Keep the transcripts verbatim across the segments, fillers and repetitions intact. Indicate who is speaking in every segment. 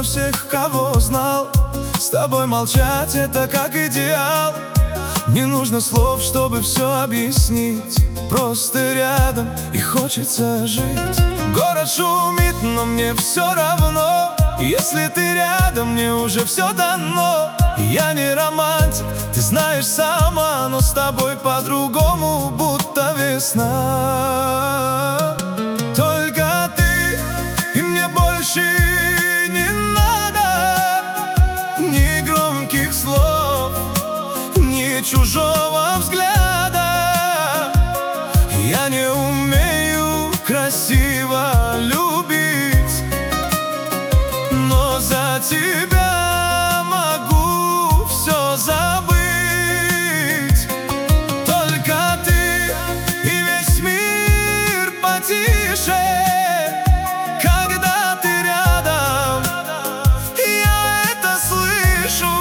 Speaker 1: на всех, кого знал. С тобой молчать — это как идеал. Не нужно слов, чтобы все объяснить. Просто рядом и хочется жить. Город шумит, но мне все равно. Если ты рядом, мне уже все дано. Я не романтик, ты знаешь сама, но с тобой по-другому, будто весна. Только ты, и мне больше не надо ни громких слов, ни чужого взгляда. Я не умею красиво любить, но за тебя могу все забыть. Только ты, и весь мир потише, когда ты рядом, я это слышу.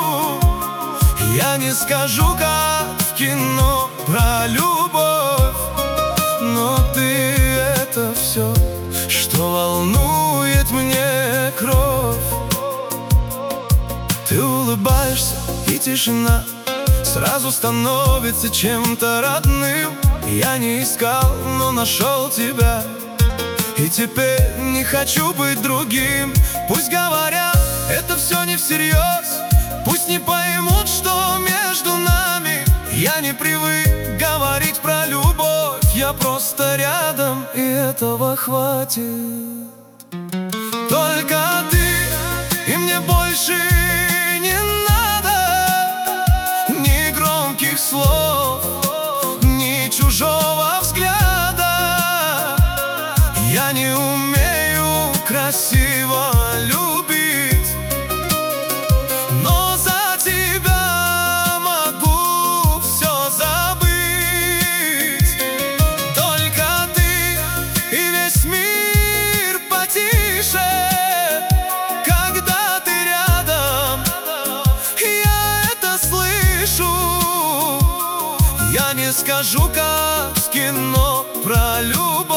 Speaker 1: Я не скажу, как в кино, про любовь, но ты — это все, что волнует мне кровь. Ты улыбаешься, и тишина сразу становится чем-то родным. Я не искал, но нашел тебя, и теперь не хочу быть другим. Пусть говорят, это все не всерьез, пусть не поймут, что между нами. Я не привык говорить про любовь, я просто рядом, и этого хватит. Только ты, и мне больше не надо ни громких слов, ни чужого взгляда. Я не умею красиво любить, но за тебя могу все забыть. Только ты, и весь мир потише, когда ты рядом, я это слышу. Я не скажу, как в кино, про любовь,